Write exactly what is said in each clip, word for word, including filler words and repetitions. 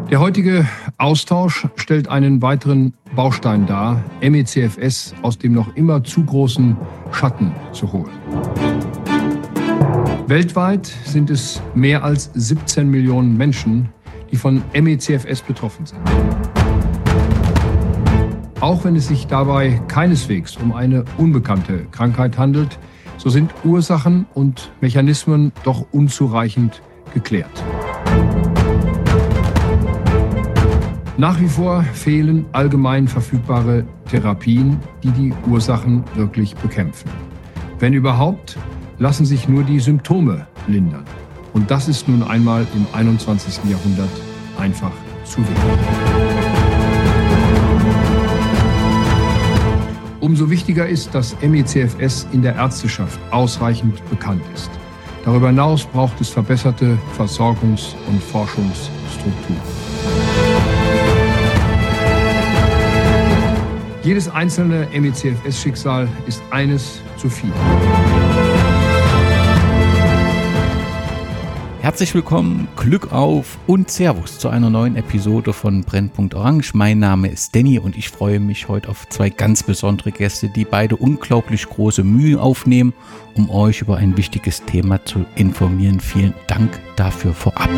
Der heutige Austausch stellt einen weiteren Baustein dar, M E C F S aus dem noch immer zu großen Schatten zu holen. Weltweit sind es mehr als siebzehn Millionen Menschen, die von M E C F S betroffen sind. Auch wenn es sich dabei keineswegs um eine unbekannte Krankheit handelt, so sind Ursachen und Mechanismen doch unzureichend geklärt. Nach wie vor fehlen allgemein verfügbare Therapien, die die Ursachen wirklich bekämpfen. Wenn überhaupt, lassen sich nur die Symptome lindern. Und das ist nun einmal im einundzwanzigsten Jahrhundert einfach zu wenig. Umso wichtiger ist, dass M E C F S in der Ärzteschaft ausreichend bekannt ist. Darüber hinaus braucht es verbesserte Versorgungs- und Forschungsstrukturen. Jedes einzelne M E C F S-Schicksal ist eines zu viel. Herzlich willkommen, Glück auf und Servus zu einer neuen Episode von Brennpunkt Orange. Mein Name ist Danny und ich freue mich heute auf zwei ganz besondere Gäste, die beide unglaublich große Mühe aufnehmen, um euch über ein wichtiges Thema zu informieren. Vielen Dank dafür vorab.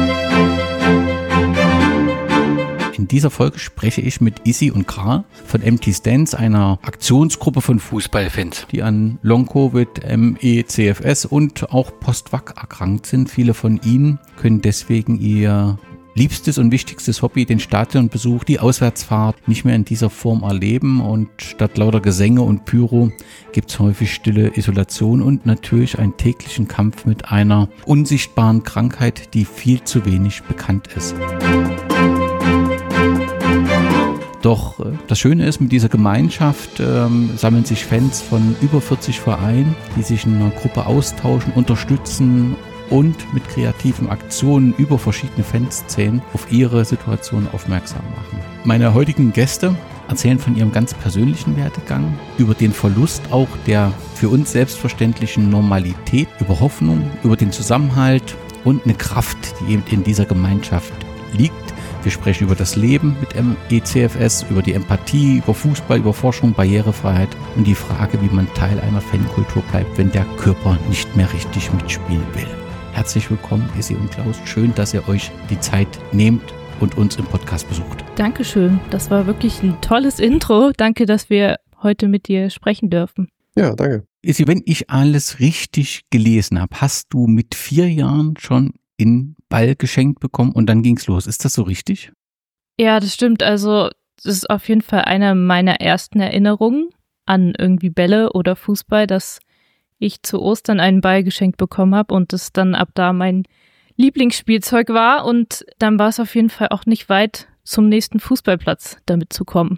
In dieser Folge spreche ich mit Isi und Karl von Empty Stands, einer Aktionsgruppe von Fußballfans, die an Long-Covid, M E C F S und auch Post-Vac erkrankt sind. Viele von ihnen können deswegen ihr liebstes und wichtigstes Hobby, den Stadionbesuch, die Auswärtsfahrt, nicht mehr in dieser Form erleben. Und statt lauter Gesänge und Pyro gibt es häufig stille Isolation und natürlich einen täglichen Kampf mit einer unsichtbaren Krankheit, die viel zu wenig bekannt ist. Doch das Schöne ist, mit dieser Gemeinschaft ähm, sammeln sich Fans von über vierzig Vereinen, die sich in einer Gruppe austauschen, unterstützen und mit kreativen Aktionen über verschiedene Fanszenen auf ihre Situation aufmerksam machen. Meine heutigen Gäste erzählen von ihrem ganz persönlichen Werdegang, über den Verlust auch der für uns selbstverständlichen Normalität, über Hoffnung, über den Zusammenhalt und eine Kraft, die eben in dieser Gemeinschaft liegt. Wir sprechen über das Leben mit M E C F S, über die Empathie, über Fußball, über Forschung, Barrierefreiheit und die Frage, wie man Teil einer Fankultur bleibt, wenn der Körper nicht mehr richtig mitspielen will. Herzlich willkommen, Isi und Klaus. Schön, dass ihr euch die Zeit nehmt und uns im Podcast besucht. Dankeschön. Das war wirklich ein tolles Intro. Danke, dass wir heute mit dir sprechen dürfen. Ja, danke. Isi, wenn ich alles richtig gelesen habe, hast du mit vier Jahren schon in Ball geschenkt bekommen und dann ging's los. Ist das so richtig? Ja, das stimmt. Also das ist auf jeden Fall eine meiner ersten Erinnerungen an irgendwie Bälle oder Fußball, dass ich zu Ostern einen Ball geschenkt bekommen habe und das dann ab da mein Lieblingsspielzeug war und dann war es auf jeden Fall auch nicht weit zum nächsten Fußballplatz damit zu kommen.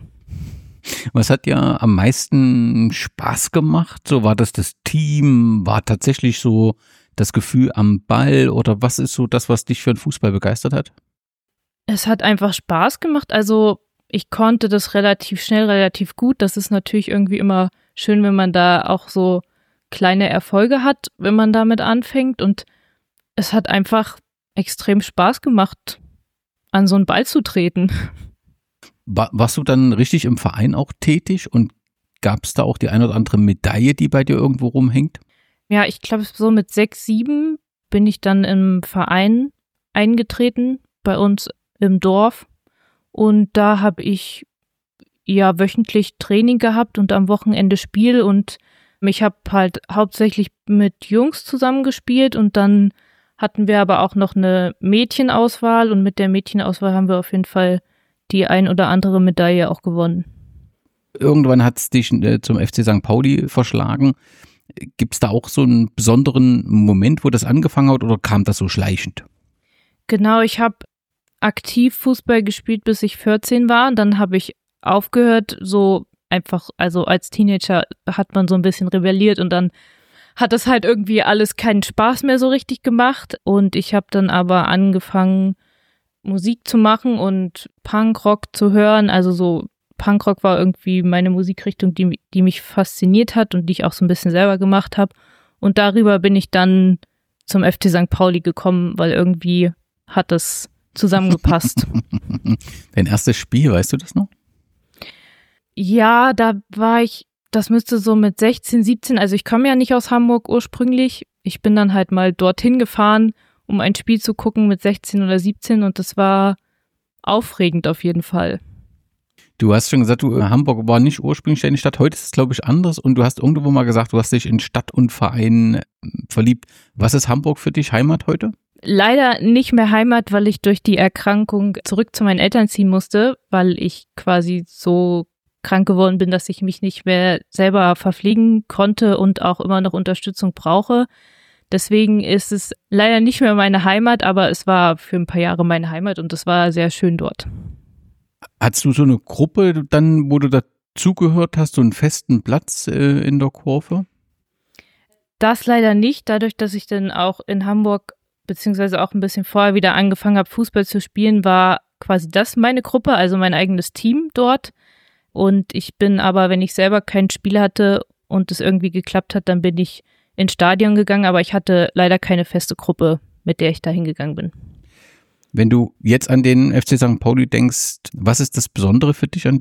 Was hat dir am meisten Spaß gemacht? So, war das das Team? War tatsächlich so das Gefühl am Ball oder was ist so das, was dich für den Fußball begeistert hat? Es hat einfach Spaß gemacht. Also ich konnte das relativ schnell, relativ gut. Das ist natürlich irgendwie immer schön, wenn man da auch so kleine Erfolge hat, wenn man damit anfängt. Und es hat einfach extrem Spaß gemacht, an so einen Ball zu treten. War, warst du dann richtig im Verein auch tätig und gab es da auch die ein oder andere Medaille, die bei dir irgendwo rumhängt? Ja, ich glaube, so mit sechs, sieben bin ich dann im Verein eingetreten, bei uns im Dorf. Und da habe ich ja wöchentlich Training gehabt und am Wochenende Spiel. Und ich habe halt hauptsächlich mit Jungs zusammengespielt. Und dann hatten wir aber auch noch eine Mädchenauswahl. Und mit der Mädchenauswahl haben wir auf jeden Fall die ein oder andere Medaille auch gewonnen. Irgendwann hat es dich äh, zum F C Sankt Pauli verschlagen. Gibt es da auch so einen besonderen Moment, wo das angefangen hat oder kam das so schleichend? Genau, ich habe aktiv Fußball gespielt, bis ich vierzehn war. Und dann habe ich aufgehört, so einfach, also als Teenager hat man so ein bisschen rebelliert und dann hat das halt irgendwie alles keinen Spaß mehr so richtig gemacht. Und ich habe dann aber angefangen, Musik zu machen und Punkrock zu hören, also so Punkrock war irgendwie meine Musikrichtung, die, die mich fasziniert hat und die ich auch so ein bisschen selber gemacht habe. Und darüber bin ich dann zum F C Sankt Pauli gekommen, weil irgendwie hat das zusammengepasst. Dein erstes Spiel, weißt du das noch? Ja, da war ich, das müsste so mit sechzehn, siebzehn, also ich komme ja nicht aus Hamburg ursprünglich. Ich bin dann halt mal dorthin gefahren, um ein Spiel zu gucken mit sechzehn oder siebzehn und das war aufregend auf jeden Fall. Du hast schon gesagt, du, Hamburg war nicht ursprünglich deine Stadt. Heute ist es, glaube ich, anders. Und du hast irgendwo mal gesagt, du hast dich in Stadt und Verein verliebt. Was ist Hamburg für dich, Heimat heute? Leider nicht mehr Heimat, weil ich durch die Erkrankung zurück zu meinen Eltern ziehen musste, weil ich quasi so krank geworden bin, dass ich mich nicht mehr selber verpflegen konnte und auch immer noch Unterstützung brauche. Deswegen ist es leider nicht mehr meine Heimat, aber es war für ein paar Jahre meine Heimat und es war sehr schön dort. Hattest du so eine Gruppe dann, wo du dazugehört hast, so einen festen Platz äh, in der Kurve? Das leider nicht, dadurch, dass ich dann auch in Hamburg beziehungsweise auch ein bisschen vorher wieder angefangen habe, Fußball zu spielen, war quasi das meine Gruppe, also mein eigenes Team dort. Und ich bin aber, wenn ich selber kein Spiel hatte und es irgendwie geklappt hat, dann bin ich ins Stadion gegangen, aber ich hatte leider keine feste Gruppe, mit der ich da hingegangen bin. Wenn du jetzt an den F C Sankt Pauli denkst, was ist das Besondere für dich an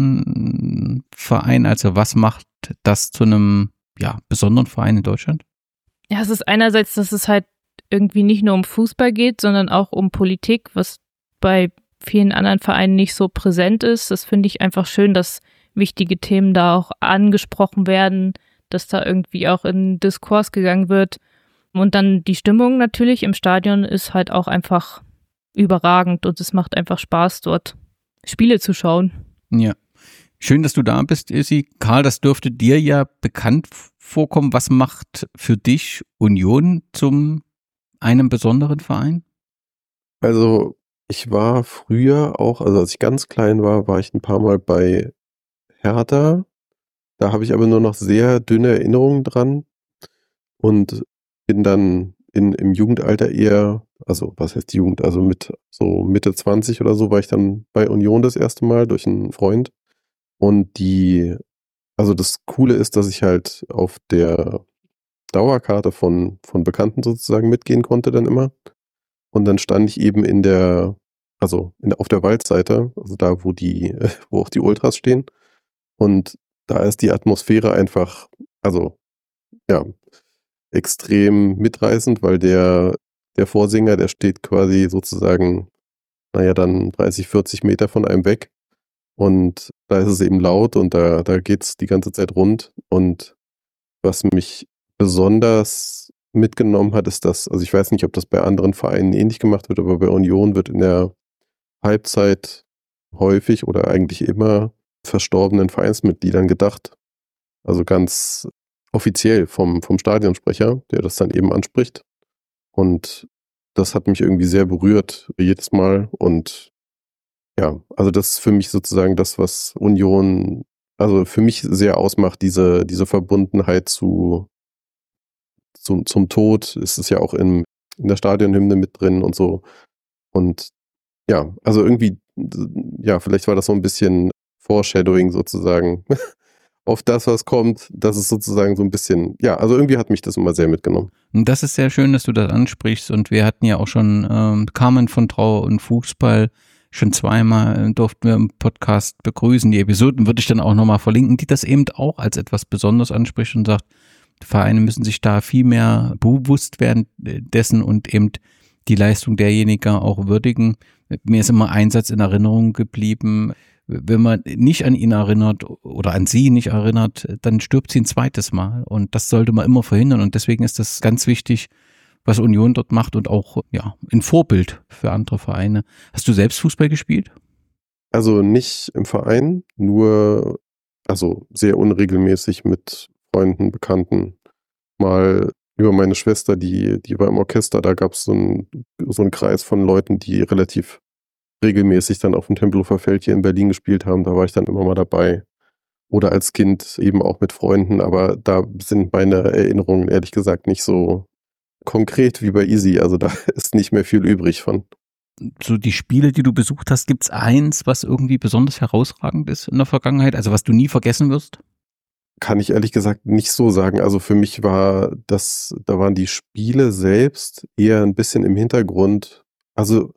diesem Verein? Also was macht das zu einem ja, besonderen Verein in Deutschland? Ja, es ist einerseits, dass es halt irgendwie nicht nur um Fußball geht, sondern auch um Politik, was bei vielen anderen Vereinen nicht so präsent ist. Das finde ich einfach schön, dass wichtige Themen da auch angesprochen werden, dass da irgendwie auch in Diskurs gegangen wird. Und dann die Stimmung natürlich im Stadion ist halt auch einfach überragend und es macht einfach Spaß, dort Spiele zu schauen. Ja, schön, dass du da bist, Isi. Karl, das dürfte dir ja bekannt vorkommen. Was macht für dich Union zum einem besonderen Verein? Also ich war früher auch, also als ich ganz klein war, war ich ein paar Mal bei Hertha. Da habe ich aber nur noch sehr dünne Erinnerungen dran und bin dann in, im Jugendalter eher, also was heißt Jugend, also mit so Mitte zwanzig oder so war ich dann bei Union das erste Mal durch einen Freund. Und die, also das Coole ist, dass ich halt auf der Dauerkarte von, von Bekannten sozusagen mitgehen konnte dann immer. Und dann stand ich eben in der, also in, auf der Waldseite, also da, wo die, wo auch die Ultras stehen. Und da ist die Atmosphäre einfach, also ja, extrem mitreißend, weil der, der Vorsänger, der steht quasi sozusagen, naja, dann dreißig, vierzig Meter von einem weg. Und da ist es eben laut und da, da geht es die ganze Zeit rund. Und was mich besonders mitgenommen hat, ist das, also ich weiß nicht, ob das bei anderen Vereinen ähnlich gemacht wird, aber bei Union wird in der Halbzeit häufig oder eigentlich immer verstorbenen Vereinsmitgliedern gedacht. Also ganz offiziell vom, vom Stadionsprecher, der das dann eben anspricht. Und das hat mich irgendwie sehr berührt, jedes Mal. Und ja, also das ist für mich sozusagen das, was Union, also für mich sehr ausmacht, diese, diese Verbundenheit zu, zum, zum Tod. Es ist ja auch in, in der Stadionhymne mit drin und so. Und ja, also irgendwie, ja, vielleicht war das so ein bisschen Foreshadowing sozusagen auf das, was kommt. Das ist sozusagen so ein bisschen, ja, also irgendwie hat mich das immer sehr mitgenommen. Und das ist sehr schön, dass du das ansprichst. Und wir hatten ja auch schon ähm, Carmen von Trauer und Fußball schon zweimal äh, durften wir im Podcast begrüßen. Die Episoden würde ich dann auch nochmal verlinken, die das eben auch als etwas Besonderes anspricht und sagt, Vereine müssen sich da viel mehr bewusst werden dessen und eben die Leistung derjenigen auch würdigen. Mir ist immer ein Satz in Erinnerung geblieben, wenn man nicht an ihn erinnert oder an sie nicht erinnert, dann stirbt sie ein zweites Mal und das sollte man immer verhindern und deswegen ist das ganz wichtig, was Union dort macht und auch ja ein Vorbild für andere Vereine. Hast du selbst Fußball gespielt? Also nicht im Verein, nur also sehr unregelmäßig mit Freunden, Bekannten. Mal über meine Schwester, die, die war im Orchester, da gab es so einen so einen Kreis von Leuten, die relativ regelmäßig dann auf dem Tempelhofer Feld hier in Berlin gespielt haben. Da war ich dann immer mal dabei. Oder als Kind eben auch mit Freunden, aber da sind meine Erinnerungen ehrlich gesagt nicht so konkret wie bei Isi. Also da ist nicht mehr viel übrig von. So die Spiele, die du besucht hast, gibt es eins, was irgendwie besonders herausragend ist in der Vergangenheit, also was du nie vergessen wirst? Kann ich ehrlich gesagt nicht so sagen. Also für mich war das, da waren die Spiele selbst eher ein bisschen im Hintergrund. Also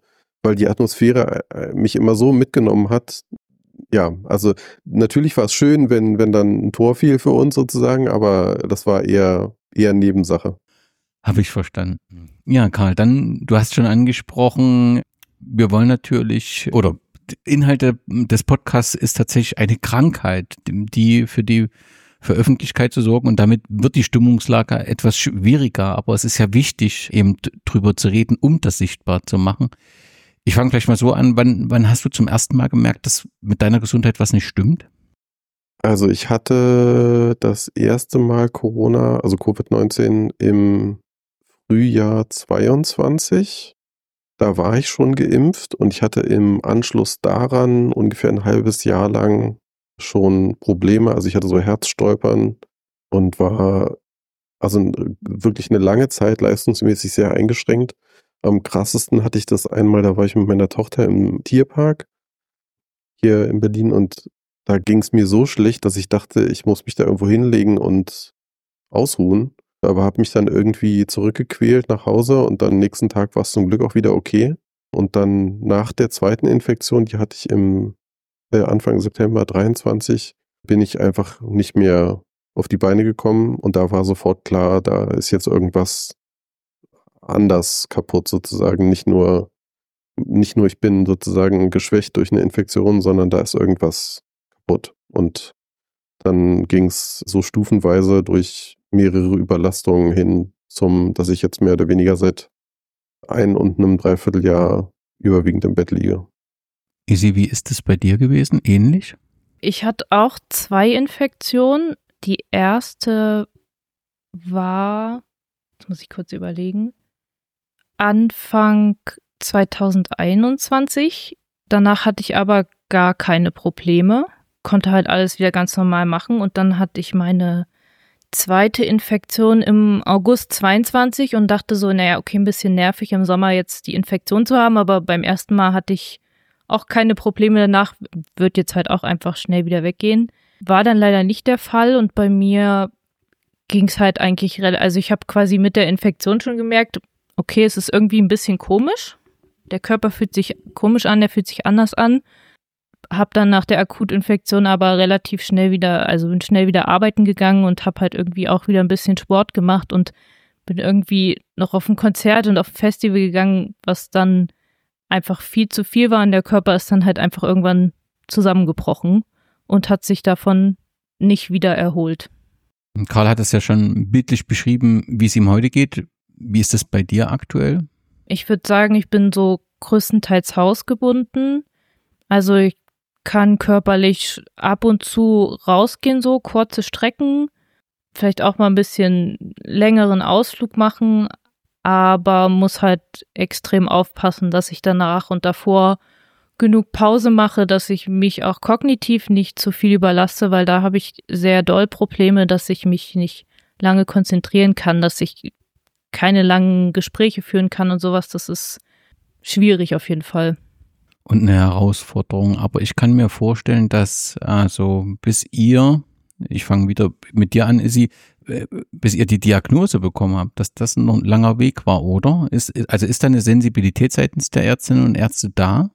weil die Atmosphäre mich immer so mitgenommen hat. Ja, also natürlich war es schön, wenn, wenn dann ein Tor fiel für uns sozusagen, aber das war eher, eher Nebensache. Habe ich verstanden. Ja, Karl, dann, du hast schon angesprochen, wir wollen natürlich, oder Inhalte des Podcasts ist tatsächlich eine Krankheit, die für die für Öffentlichkeit zu sorgen, und damit wird die Stimmungslage etwas schwieriger, aber es ist ja wichtig, eben drüber zu reden, um das sichtbar zu machen. Ich fange gleich mal so an, wann, wann hast du zum ersten Mal gemerkt, dass mit deiner Gesundheit was nicht stimmt? Also ich hatte das erste Mal Corona, also Covid neunzehn im Frühjahr zweiundzwanzig. Da war ich schon geimpft und ich hatte im Anschluss daran ungefähr ein halbes Jahr lang schon Probleme. Also ich hatte so Herzstolpern und war also wirklich eine lange Zeit leistungsmäßig sehr eingeschränkt. Am krassesten hatte ich das einmal, da war ich mit meiner Tochter im Tierpark hier in Berlin und da ging es mir so schlecht, dass ich dachte, ich muss mich da irgendwo hinlegen und ausruhen. Aber habe mich dann irgendwie zurückgequält nach Hause und dann nächsten Tag war es zum Glück auch wieder okay. Und dann nach der zweiten Infektion, die hatte ich im äh, Anfang September dreiundzwanzig, bin ich einfach nicht mehr auf die Beine gekommen und da war sofort klar, da ist jetzt irgendwas anders kaputt sozusagen. Nicht nur, nicht nur ich bin sozusagen geschwächt durch eine Infektion, sondern da ist irgendwas kaputt. Und dann ging es so stufenweise durch mehrere Überlastungen hin zum, dass ich jetzt mehr oder weniger seit ein und einem Dreivierteljahr überwiegend im Bett liege. Isi, wie ist es bei dir gewesen? Ähnlich? Ich hatte auch zwei Infektionen. Die erste war, jetzt muss ich kurz überlegen, Anfang zweitausendeinundzwanzig. Danach hatte ich aber gar keine Probleme, konnte halt alles wieder ganz normal machen und dann hatte ich meine zweite Infektion im August zweiundzwanzig und dachte so, naja, okay, ein bisschen nervig im Sommer jetzt die Infektion zu haben, aber beim ersten Mal hatte ich auch keine Probleme danach, wird jetzt halt auch einfach schnell wieder weggehen. War dann leider nicht der Fall und bei mir ging es halt eigentlich, also ich habe quasi mit der Infektion schon gemerkt, okay, es ist irgendwie ein bisschen komisch. Der Körper fühlt sich komisch an, der fühlt sich anders an. Hab dann nach der Akutinfektion aber relativ schnell wieder, also bin schnell wieder arbeiten gegangen und habe halt irgendwie auch wieder ein bisschen Sport gemacht und bin irgendwie noch auf ein Konzert und auf ein Festival gegangen, was dann einfach viel zu viel war und der Körper ist dann halt einfach irgendwann zusammengebrochen und hat sich davon nicht wieder erholt. Karl hat es ja schon bildlich beschrieben, wie es ihm heute geht. Wie ist es bei dir aktuell? Ich würde sagen, ich bin so größtenteils hausgebunden. Also ich kann körperlich ab und zu rausgehen, so kurze Strecken, vielleicht auch mal ein bisschen längeren Ausflug machen, aber muss halt extrem aufpassen, dass ich danach und davor genug Pause mache, dass ich mich auch kognitiv nicht zu viel überlasse, weil da habe ich sehr doll Probleme, dass ich mich nicht lange konzentrieren kann, dass ich keine langen Gespräche führen kann und sowas. Das ist schwierig auf jeden Fall. Und eine Herausforderung, aber ich kann mir vorstellen, dass also bis ihr, ich fange wieder mit dir an, Isi, bis ihr die Diagnose bekommen habt, dass das noch ein langer Weg war, oder? Ist, also ist da eine Sensibilität seitens der Ärztinnen und Ärzte da?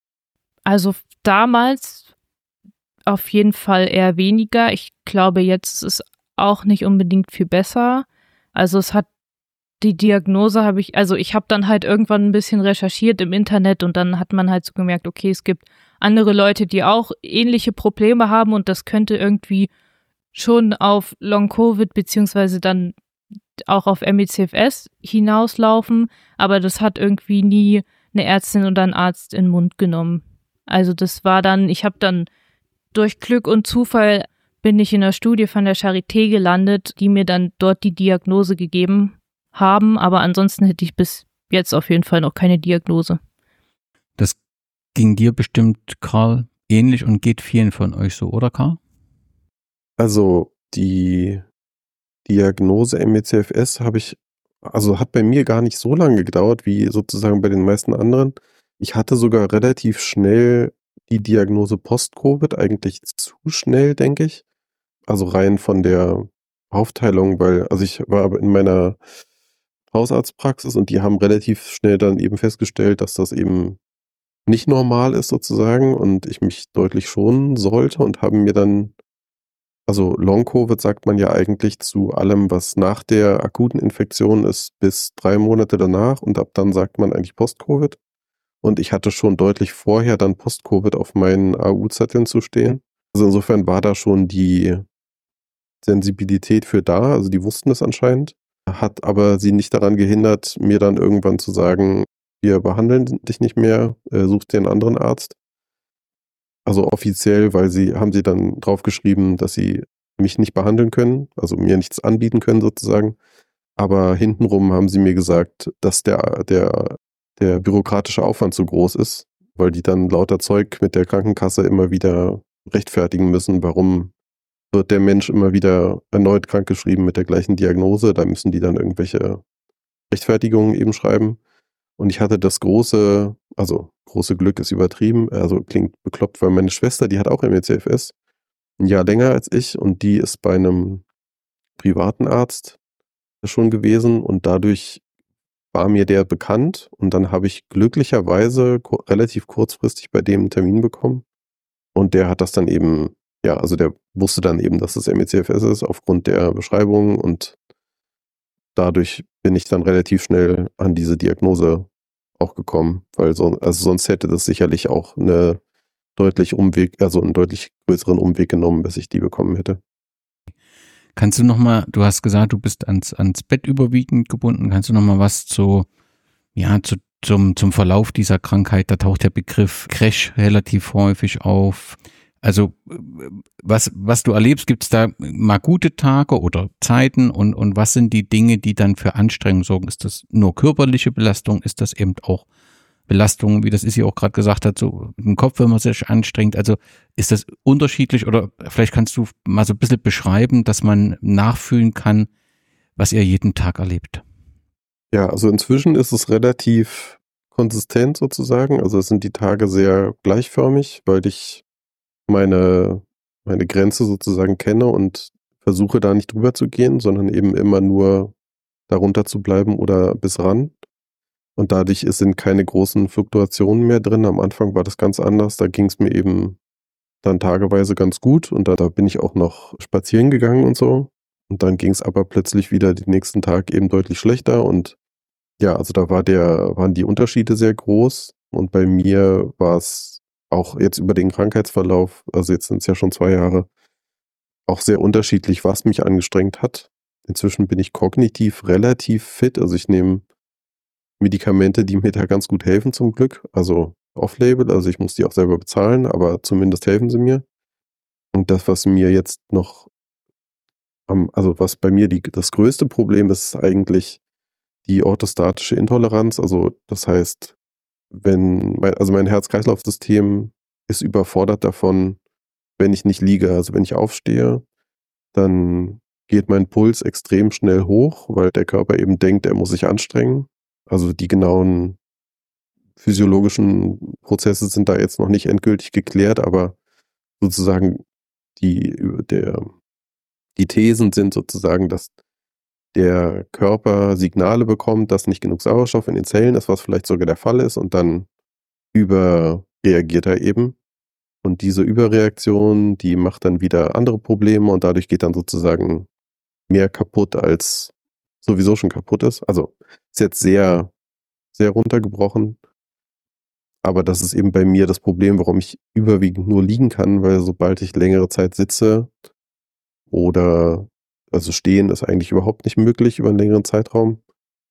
Also damals auf jeden Fall eher weniger. Ich glaube, jetzt ist es auch nicht unbedingt viel besser. Also es hat die Diagnose habe ich, also ich habe dann halt irgendwann ein bisschen recherchiert im Internet und dann hat man halt so gemerkt, okay, es gibt andere Leute, die auch ähnliche Probleme haben und das könnte irgendwie schon auf Long-Covid beziehungsweise dann auch auf M E C F S hinauslaufen, aber das hat irgendwie nie eine Ärztin oder ein Arzt in den Mund genommen. Also das war dann, ich habe dann durch Glück und Zufall bin ich in einer Studie von der Charité gelandet, die mir dann dort die Diagnose gegeben haben, aber ansonsten hätte ich bis jetzt auf jeden Fall noch keine Diagnose. Das ging dir bestimmt, Karl, ähnlich und geht vielen von euch so, oder Karl? Also die Diagnose M E C F S habe ich, also hat bei mir gar nicht so lange gedauert wie sozusagen bei den meisten anderen. Ich hatte sogar relativ schnell die Diagnose Post-Covid, eigentlich zu schnell, denke ich. Also rein von der Aufteilung, weil, also ich war in meiner Hausarztpraxis und die haben relativ schnell dann eben festgestellt, dass das eben nicht normal ist sozusagen und ich mich deutlich schonen sollte und haben mir dann, also Long-Covid sagt man ja eigentlich zu allem, was nach der akuten Infektion ist, bis drei Monate danach und ab dann sagt man eigentlich Post-Covid. Und ich hatte schon deutlich vorher dann Post-Covid auf meinen A U-Zetteln zu stehen. Also insofern war da schon die Sensibilität für da, also die wussten es anscheinend, hat aber sie nicht daran gehindert, mir dann irgendwann zu sagen, wir behandeln dich nicht mehr, äh, such dir einen anderen Arzt. Also offiziell, weil sie, haben sie dann draufgeschrieben, dass sie mich nicht behandeln können, also mir nichts anbieten können sozusagen. Aber hintenrum haben sie mir gesagt, dass der, der, der bürokratische Aufwand zu groß ist, weil die dann lauter Zeug mit der Krankenkasse immer wieder rechtfertigen müssen, warum wird der Mensch immer wieder erneut krankgeschrieben mit der gleichen Diagnose. Da müssen die dann irgendwelche Rechtfertigungen eben schreiben. Und ich hatte das große, also große Glück ist übertrieben, also klingt bekloppt, weil meine Schwester, die hat auch M E C F S, ein Jahr länger als ich und die ist bei einem privaten Arzt schon gewesen und dadurch war mir der bekannt und dann habe ich glücklicherweise ko- relativ kurzfristig bei dem einen Termin bekommen und der hat das dann eben, ja, also der wusste dann eben, dass es M E C F S ist aufgrund der Beschreibung und dadurch bin ich dann relativ schnell an diese Diagnose auch gekommen, weil so, also sonst hätte das sicherlich auch eine deutlich Umweg, also einen deutlich größeren Umweg genommen, bis ich die bekommen hätte. Kannst du nochmal, du hast gesagt, du bist ans, ans Bett überwiegend gebunden, kannst du nochmal was zu, ja, zu, zum, zum Verlauf dieser Krankheit, da taucht der Begriff Crash relativ häufig auf. Also was, was du erlebst, gibt es da mal gute Tage oder Zeiten und, und was sind die Dinge, die dann für Anstrengung sorgen? Ist das nur körperliche Belastung? Ist das eben auch Belastung, wie das Isi auch gerade gesagt hat, so im Kopf, wenn man sich anstrengt? Also ist das unterschiedlich oder vielleicht kannst du mal so ein bisschen beschreiben, dass man nachfühlen kann, was ihr jeden Tag erlebt? Ja, also inzwischen ist es relativ konsistent sozusagen. Also es sind die Tage sehr gleichförmig, weil ich meine, meine Grenze sozusagen kenne und versuche da nicht drüber zu gehen, sondern eben immer nur darunter zu bleiben oder bis ran. Und dadurch sind keine großen Fluktuationen mehr drin. Am Anfang war das ganz anders. Da ging es mir eben dann tageweise ganz gut und da, da bin ich auch noch spazieren gegangen und so. Und dann ging es aber plötzlich wieder den nächsten Tag eben deutlich schlechter. Und ja, also da war der, waren die Unterschiede sehr groß. Und bei mir war es auch jetzt über den Krankheitsverlauf, also jetzt sind es ja schon zwei Jahre, auch sehr unterschiedlich, was mich angestrengt hat. Inzwischen bin ich kognitiv relativ fit, also ich nehme Medikamente, die mir da ganz gut helfen zum Glück, also off-label, also ich muss die auch selber bezahlen, aber zumindest helfen sie mir. Und das, was mir jetzt noch, am, also was bei mir die, das größte Problem ist, ist eigentlich die orthostatische Intoleranz, also das heißt, wenn mein, also mein Herz-Kreislauf-System ist überfordert davon, wenn ich nicht liege. Also wenn ich aufstehe, dann geht mein Puls extrem schnell hoch, weil der Körper eben denkt, er muss sich anstrengen. Also die genauen physiologischen Prozesse sind da jetzt noch nicht endgültig geklärt, aber sozusagen die, der, die Thesen sind sozusagen, dass der Körper Signale bekommt, dass nicht genug Sauerstoff in den Zellen ist, was vielleicht sogar der Fall ist, und dann überreagiert er eben. Und diese Überreaktion, die macht dann wieder andere Probleme und dadurch geht dann sozusagen mehr kaputt, als sowieso schon kaputt ist. Also ist jetzt sehr, sehr runtergebrochen. Aber das ist eben bei mir das Problem, warum ich überwiegend nur liegen kann, weil sobald ich längere Zeit sitze oder also stehen ist eigentlich überhaupt nicht möglich über einen längeren Zeitraum.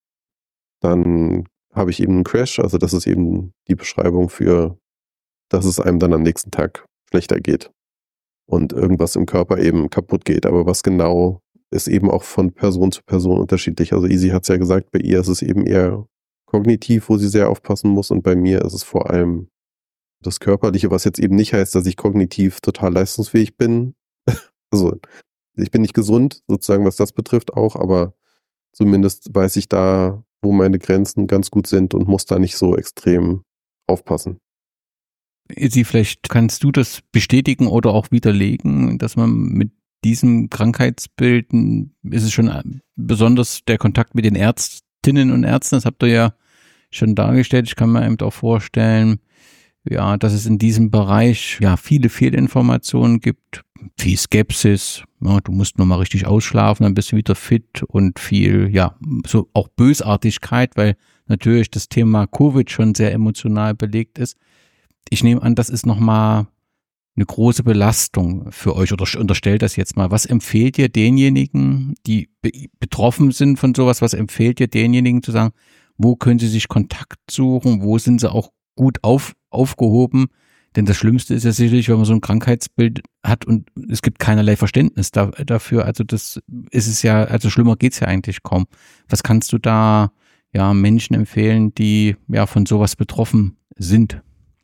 Dann habe ich eben einen Crash, also das ist eben die Beschreibung für, dass es einem dann am nächsten Tag schlechter geht und irgendwas im Körper eben kaputt geht. Aber was genau, ist eben auch von Person zu Person unterschiedlich. Also Isi hat es ja gesagt, bei ihr ist es eben eher kognitiv, wo sie sehr aufpassen muss, und bei mir ist es vor allem das Körperliche, was jetzt eben nicht heißt, dass ich kognitiv total leistungsfähig bin. Also ich bin nicht gesund, sozusagen, was das betrifft auch, aber zumindest weiß ich da, wo meine Grenzen ganz gut sind und muss da nicht so extrem aufpassen. Isi, vielleicht kannst du das bestätigen oder auch widerlegen, dass man mit diesem Krankheitsbild, ist es schon besonders der Kontakt mit den Ärztinnen und Ärzten, das habt ihr ja schon dargestellt. Ich kann mir eben auch vorstellen, ja, dass es in diesem Bereich ja viele Fehlinformationen gibt, viel Skepsis, ja, du musst nur mal richtig ausschlafen, dann bist du wieder fit und viel, ja, so auch Bösartigkeit, weil natürlich das Thema Covid schon sehr emotional belegt ist. Ich nehme an, das ist nochmal eine große Belastung für euch oder unterstellt das jetzt mal. Was empfehlt ihr denjenigen, die be- betroffen sind von sowas, was empfehlt ihr denjenigen zu sagen, wo können sie sich Kontakt suchen, wo sind sie auch gut auf, aufgehoben? Denn das Schlimmste ist ja sicherlich, wenn man so ein Krankheitsbild hat und es gibt keinerlei Verständnis da, dafür. Also das ist es ja, also schlimmer geht's ja eigentlich kaum. Was kannst du da ja Menschen empfehlen, die ja von sowas betroffen sind?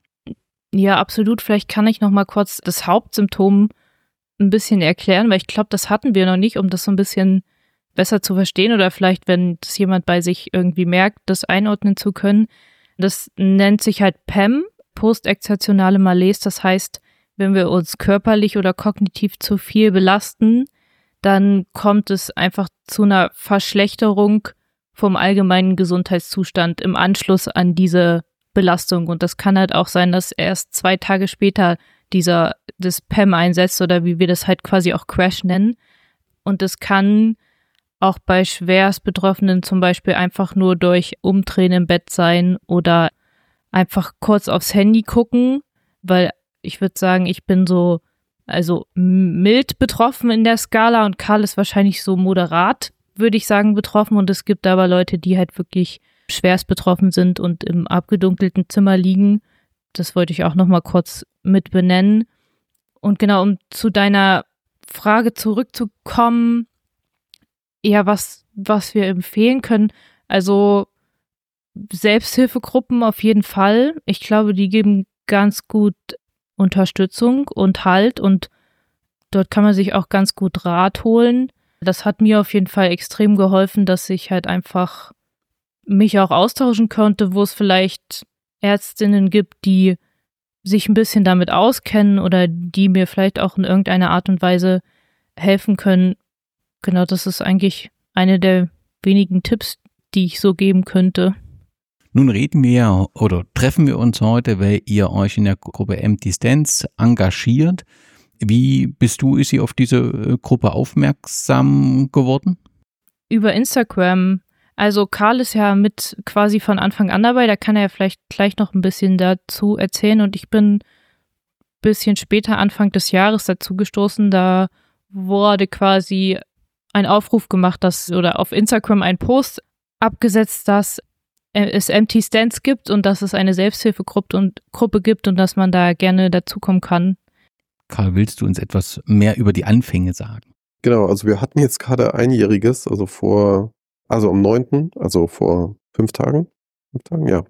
Ja, absolut. Vielleicht kann ich noch mal kurz das Hauptsymptom ein bisschen erklären, weil ich glaube, das hatten wir noch nicht, um das so ein bisschen besser zu verstehen oder vielleicht, wenn das jemand bei sich irgendwie merkt, das einordnen zu können. Das nennt sich halt P E M, postekzeptionale Malaise. Das heißt, wenn wir uns körperlich oder kognitiv zu viel belasten, dann kommt es einfach zu einer Verschlechterung vom allgemeinen Gesundheitszustand im Anschluss an diese Belastung. Und das kann halt auch sein, dass erst zwei Tage später dieser, das P E M einsetzt oder wie wir das halt quasi auch Crash nennen. Und das kann auch bei schwerst Betroffenen zum Beispiel einfach nur durch Umdrehen im Bett sein oder einfach kurz aufs Handy gucken, weil ich würde sagen, ich bin so, also mild betroffen in der Skala und Karl ist wahrscheinlich so moderat, würde ich sagen, betroffen. Und es gibt aber Leute, die halt wirklich schwerst betroffen sind und im abgedunkelten Zimmer liegen. Das wollte ich auch noch mal kurz mit benennen. Und genau, um zu deiner Frage zurückzukommen, ja, was, was wir empfehlen können, also Selbsthilfegruppen auf jeden Fall. Ich glaube, die geben ganz gut Unterstützung und Halt und dort kann man sich auch ganz gut Rat holen. Das hat mir auf jeden Fall extrem geholfen, dass ich halt einfach mich auch austauschen konnte, wo es vielleicht Ärztinnen gibt, die sich ein bisschen damit auskennen oder die mir vielleicht auch in irgendeiner Art und Weise helfen können. Genau, das ist eigentlich eine der wenigen Tipps, die ich so geben könnte. Nun reden wir oder treffen wir uns heute, weil ihr euch in der Gruppe Empty Stands engagiert. Wie bist du, Issi, auf diese Gruppe aufmerksam geworden? Über Instagram. Also Karl ist ja mit quasi von Anfang an dabei, da kann er ja vielleicht gleich noch ein bisschen dazu erzählen und ich bin ein bisschen später, Anfang des Jahres, dazu gestoßen, da wurde quasi ein Aufruf gemacht, dass oder auf Instagram ein Post abgesetzt, dass es Empty Stands gibt und dass es eine Selbsthilfegruppe und Gruppe gibt und dass man da gerne dazukommen kann. Karl, willst du uns etwas mehr über die Anfänge sagen? Genau, also wir hatten jetzt gerade einjähriges, also vor, also am neunten, also vor fünf Tagen. Fünf Tagen, ja.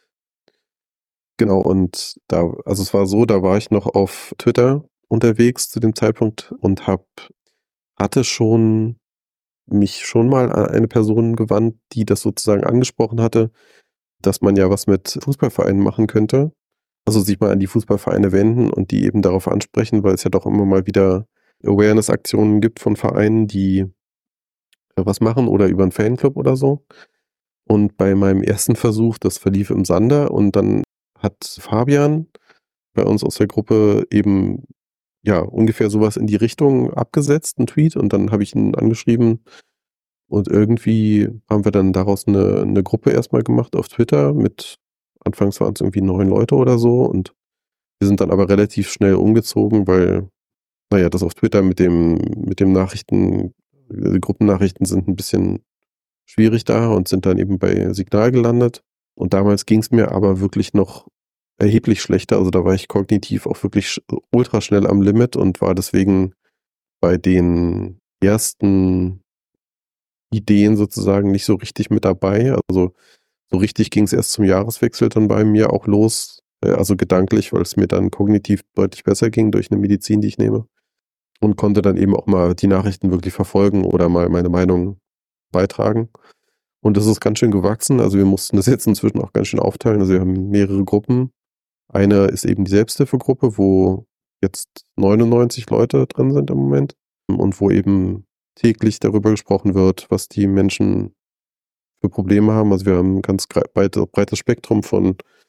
Genau, und da, also es war so, da war ich noch auf Twitter unterwegs zu dem Zeitpunkt und hab, hatte schon mich schon mal an eine Person gewandt, die das sozusagen angesprochen hatte, dass man ja was mit Fußballvereinen machen könnte. Also sich mal an die Fußballvereine wenden und die eben darauf ansprechen, weil es ja doch immer mal wieder Awareness-Aktionen gibt von Vereinen, die was machen oder über einen Fanclub oder so. Und bei meinem ersten Versuch, das verlief im Sande und dann hat Fabian bei uns aus der Gruppe eben ja ungefähr sowas in die Richtung abgesetzt, einen Tweet, und dann habe ich ihn angeschrieben und irgendwie haben wir dann daraus eine, eine Gruppe erstmal gemacht auf Twitter mit, anfangs waren es irgendwie neun Leute oder so, und wir sind dann aber relativ schnell umgezogen, weil naja, das auf Twitter mit dem mit dem Nachrichten, die Gruppennachrichten sind ein bisschen schwierig da und sind dann eben bei Signal gelandet. Und damals ging es mir aber wirklich noch erheblich schlechter. Also da war ich kognitiv auch wirklich ultra schnell am Limit und war deswegen bei den ersten Ideen sozusagen nicht so richtig mit dabei. Also so richtig ging es erst zum Jahreswechsel dann bei mir auch los. Also gedanklich, weil es mir dann kognitiv deutlich besser ging durch eine Medizin, die ich nehme. Und konnte dann eben auch mal die Nachrichten wirklich verfolgen oder mal meine Meinung beitragen. Und das ist ganz schön gewachsen. Also wir mussten das jetzt inzwischen auch ganz schön aufteilen. Also wir haben mehrere Gruppen. Eine ist eben die Selbsthilfegruppe, wo jetzt neunundneunzig Leute drin sind im Moment und wo eben täglich darüber gesprochen wird, was die Menschen für Probleme haben. Also wir haben ein ganz breites Spektrum von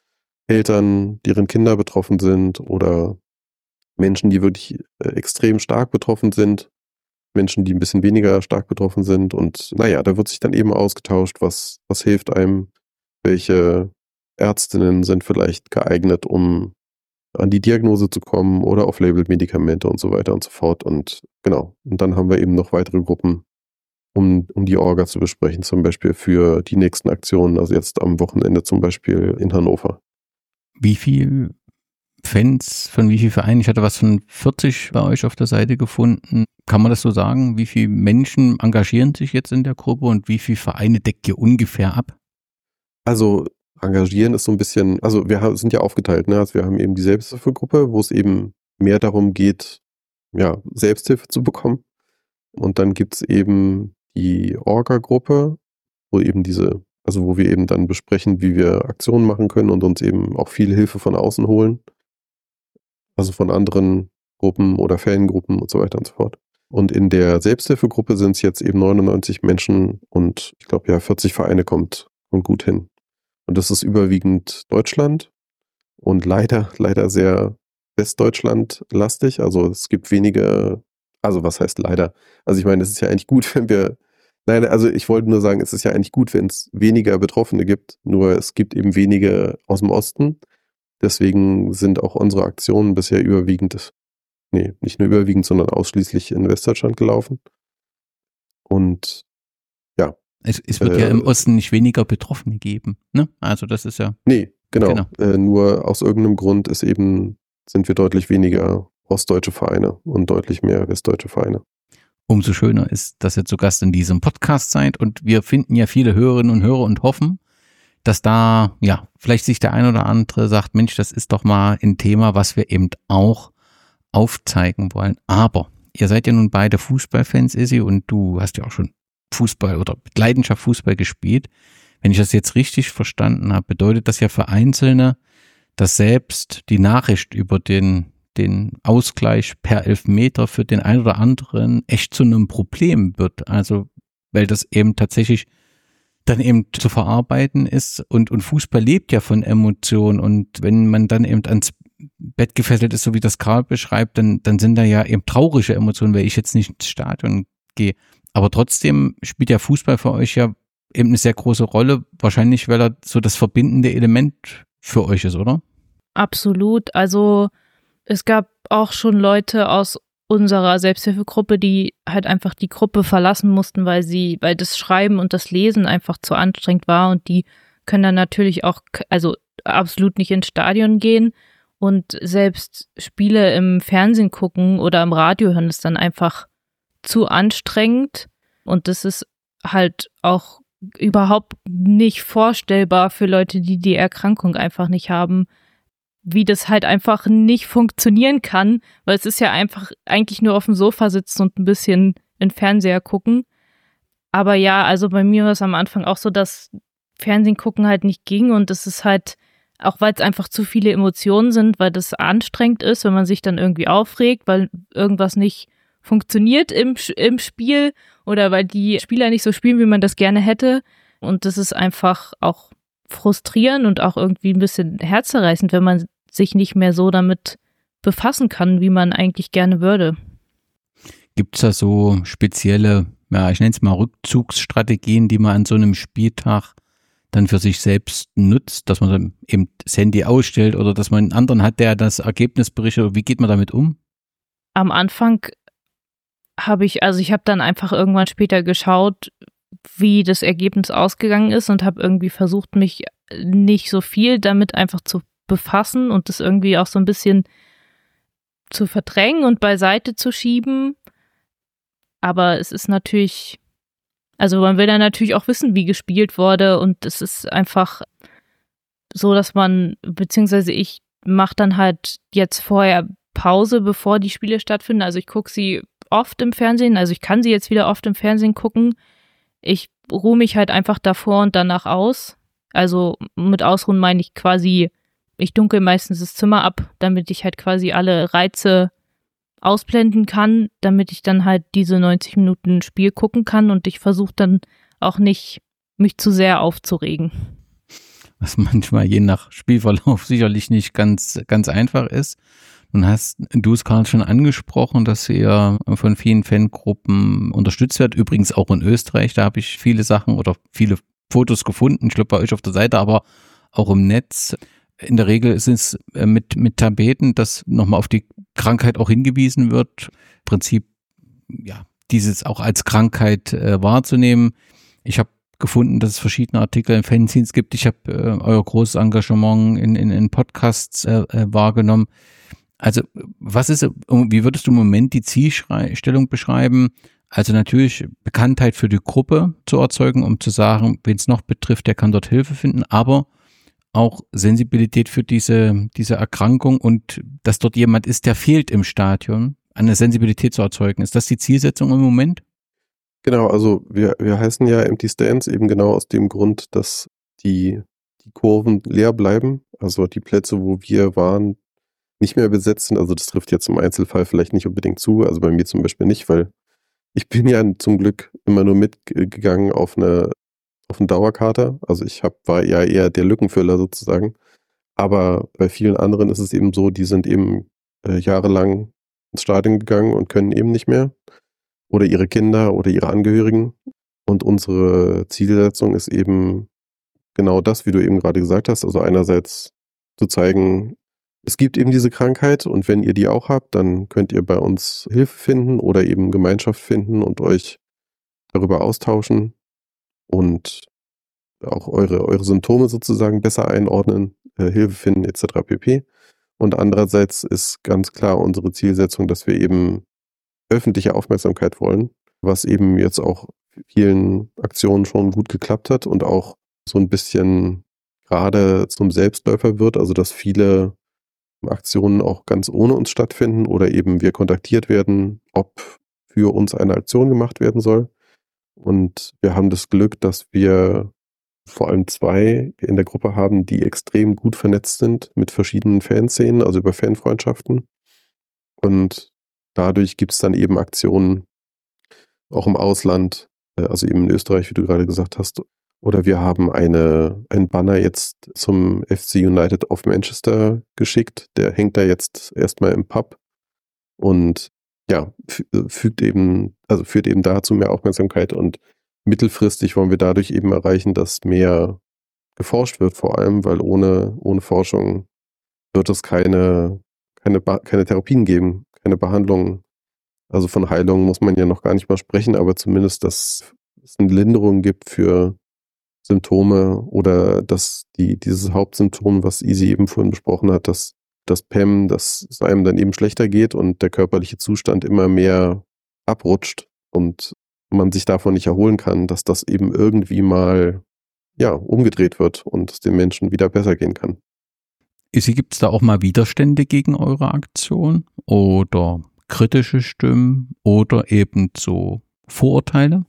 Eltern, deren Kinder betroffen sind oder Menschen, die wirklich äh, extrem stark betroffen sind, Menschen, die ein bisschen weniger stark betroffen sind. Und naja, da wird sich dann eben ausgetauscht, was, was hilft einem, welche Ärztinnen sind vielleicht geeignet, um an die Diagnose zu kommen oder auf Label-Medikamente und so weiter und so fort. Und genau, und dann haben wir eben noch weitere Gruppen, um, um die Orga zu besprechen, zum Beispiel für die nächsten Aktionen, also jetzt am Wochenende zum Beispiel in Hannover. Wie viel Fans von wie viel Vereinen? Ich hatte was von vierzig bei euch auf der Seite gefunden. Kann man das so sagen? Wie viele Menschen engagieren sich jetzt in der Gruppe und wie viele Vereine deckt ihr ungefähr ab? Also engagieren ist so ein bisschen, also wir haben, sind ja aufgeteilt, ne? Also wir haben eben die Selbsthilfegruppe, wo es eben mehr darum geht, ja, Selbsthilfe zu bekommen. Und dann gibt es eben die Orga-Gruppe, wo eben diese, also wo wir eben dann besprechen, wie wir Aktionen machen können und uns eben auch viel Hilfe von außen holen. Also von anderen Gruppen oder Fangruppen und so weiter und so fort. Und in der Selbsthilfegruppe sind es jetzt eben neunundneunzig Menschen und ich glaube ja vierzig Vereine kommt, kommt gut hin. Und das ist überwiegend Deutschland und leider, leider sehr Westdeutschland-lastig. Also es gibt wenige, also was heißt leider? Also ich meine, es ist ja eigentlich gut, wenn wir, nein, also ich wollte nur sagen, es ist ja eigentlich gut, wenn es weniger Betroffene gibt, nur es gibt eben wenige aus dem Osten. Deswegen sind auch unsere Aktionen bisher überwiegend, nee, nicht nur überwiegend, sondern ausschließlich in Westdeutschland gelaufen. Und ja. Es, es wird äh, ja im Osten nicht weniger Betroffene geben, ne? Also das ist ja. Nee, genau. genau. Äh, nur aus irgendeinem Grund ist eben, sind wir deutlich weniger ostdeutsche Vereine und deutlich mehr westdeutsche Vereine. Umso schöner ist, dass ihr zu Gast in diesem Podcast seid und wir finden ja viele Hörerinnen und Hörer und hoffen, dass da, ja, vielleicht sich der ein oder andere sagt, Mensch, das ist doch mal ein Thema, was wir eben auch aufzeigen wollen. Aber ihr seid ja nun beide Fußballfans, Issi, und du hast ja auch schon Fußball oder mit Leidenschaft Fußball gespielt. Wenn ich das jetzt richtig verstanden habe, bedeutet das ja für Einzelne, dass selbst die Nachricht über den, den Ausgleich per Elfmeter für den einen oder anderen echt zu einem Problem wird. Also, weil das eben tatsächlich dann eben zu verarbeiten ist und, und Fußball lebt ja von Emotionen und wenn man dann eben ans Bett gefesselt ist, so wie das Karl beschreibt, dann, dann sind da ja eben traurige Emotionen, weil ich jetzt nicht ins Stadion gehe. Aber trotzdem spielt ja Fußball für euch ja eben eine sehr große Rolle, wahrscheinlich, weil er so das verbindende Element für euch ist, oder? Absolut. Also es gab auch schon Leute aus unserer Selbsthilfegruppe, die halt einfach die Gruppe verlassen mussten, weil sie, weil das Schreiben und das Lesen einfach zu anstrengend war und die können dann natürlich auch, also absolut nicht ins Stadion gehen und selbst Spiele im Fernsehen gucken oder im Radio hören ist dann einfach zu anstrengend und das ist halt auch überhaupt nicht vorstellbar für Leute, die die Erkrankung einfach nicht haben, wie das halt einfach nicht funktionieren kann, weil es ist ja einfach eigentlich nur auf dem Sofa sitzen und ein bisschen in Fernseher gucken. Aber ja, also bei mir war es am Anfang auch so, dass Fernsehen gucken halt nicht ging und es ist halt, auch weil es einfach zu viele Emotionen sind, weil das anstrengend ist, wenn man sich dann irgendwie aufregt, weil irgendwas nicht funktioniert im, im Spiel oder weil die Spieler nicht so spielen, wie man das gerne hätte. Und das ist einfach auch frustrierend und auch irgendwie ein bisschen herzzerreißend, wenn man sich nicht mehr so damit befassen kann, wie man eigentlich gerne würde. Gibt es da so spezielle, ja, ich nenne es mal Rückzugsstrategien, die man an so einem Spieltag dann für sich selbst nutzt, dass man dann eben das Handy ausstellt oder dass man einen anderen hat, der das Ergebnis berichtet? Wie geht man damit um? Am Anfang habe ich, also ich habe dann einfach irgendwann später geschaut, wie das Ergebnis ausgegangen ist und habe irgendwie versucht, mich nicht so viel damit einfach zu befassen und das irgendwie auch so ein bisschen zu verdrängen und beiseite zu schieben. Aber es ist natürlich, also man will dann natürlich auch wissen, wie gespielt wurde und es ist einfach so, dass man, beziehungsweise ich mache dann halt jetzt vorher Pause, bevor die Spiele stattfinden. Also ich gucke sie oft im Fernsehen, also ich kann sie jetzt wieder oft im Fernsehen gucken. Ich ruhe mich halt einfach davor und danach aus. Also mit Ausruhen meine ich quasi, ich dunkel meistens das Zimmer ab, damit ich halt quasi alle Reize ausblenden kann, damit ich dann halt diese neunzig Minuten Spiel gucken kann und ich versuche dann auch nicht, mich zu sehr aufzuregen. was manchmal je nach Spielverlauf sicherlich nicht ganz, ganz einfach ist. Nun hast du es gerade schon angesprochen, dass ihr von vielen Fangruppen unterstützt wird. Übrigens auch in Österreich, da habe ich viele Sachen oder viele Fotos gefunden. Ich glaube bei euch auf der Seite, aber auch im Netz. In der Regel ist es mit, mit Tapeten, dass nochmal auf die Krankheit auch hingewiesen wird. Im Prinzip, ja, dieses auch als Krankheit äh, wahrzunehmen. Ich habe gefunden, dass es verschiedene Artikel in Fanzines gibt. Ich habe äh, euer großes Engagement in, in, in Podcasts äh, wahrgenommen. Also was ist, wie würdest du im Moment die Zielstellung beschreiben? Also natürlich Bekanntheit für die Gruppe zu erzeugen, um zu sagen, wen es noch betrifft, der kann dort Hilfe finden, aber auch Sensibilität für diese, diese Erkrankung und dass dort jemand ist, der fehlt im Stadion, eine Sensibilität zu erzeugen. Ist das die Zielsetzung im Moment? Genau, also wir, wir heißen ja Empty Stands eben genau aus dem Grund, dass die, die Kurven leer bleiben, also die Plätze, wo wir waren, nicht mehr besetzt sind. Also das trifft jetzt im Einzelfall vielleicht nicht unbedingt zu, also bei mir zum Beispiel nicht, weil ich bin ja zum Glück immer nur mitgegangen auf eine, auf eine Dauerkarte, also ich hab, war ja eher der Lückenfüller sozusagen, aber bei vielen anderen ist es eben so, die sind eben äh, jahrelang ins Stadion gegangen und können eben nicht mehr. Oder ihre Kinder oder ihre Angehörigen. Und unsere Zielsetzung ist eben genau das, wie du eben gerade gesagt hast. Also einerseits zu zeigen, es gibt eben diese Krankheit und wenn ihr die auch habt, dann könnt ihr bei uns Hilfe finden oder eben Gemeinschaft finden und euch darüber austauschen und auch eure, eure Symptome sozusagen besser einordnen, äh, Hilfe finden et cetera pp. Und andererseits ist ganz klar unsere Zielsetzung, dass wir eben öffentliche Aufmerksamkeit wollen, was eben jetzt auch vielen Aktionen schon gut geklappt hat und auch so ein bisschen gerade zum Selbstläufer wird, also dass viele Aktionen auch ganz ohne uns stattfinden oder eben wir kontaktiert werden, ob für uns eine Aktion gemacht werden soll. Und wir haben das Glück, dass wir vor allem zwei in der Gruppe haben, die extrem gut vernetzt sind mit verschiedenen Fanszenen, also über Fanfreundschaften. Und dadurch gibt es dann eben Aktionen auch im Ausland, also eben in Österreich, wie du gerade gesagt hast. Oder wir haben eine, ein Banner jetzt zum F C United of Manchester geschickt. Der hängt da jetzt erstmal im Pub und ja, fügt eben, also führt eben dazu mehr Aufmerksamkeit und mittelfristig wollen wir dadurch eben erreichen, dass mehr geforscht wird, vor allem, weil ohne, ohne Forschung wird es keine, keine, keine Therapien geben. Keine Behandlung, also von Heilung muss man ja noch gar nicht mal sprechen, aber zumindest, dass es eine Linderung gibt für Symptome oder dass die, dieses Hauptsymptom, was Easy eben vorhin besprochen hat, dass das P E M, dass es einem dann eben schlechter geht und der körperliche Zustand immer mehr abrutscht und man sich davon nicht erholen kann, dass das eben irgendwie mal ja, umgedreht wird und es den Menschen wieder besser gehen kann. Gibt es da auch mal Widerstände gegen eure Aktion oder kritische Stimmen oder eben so Vorurteile?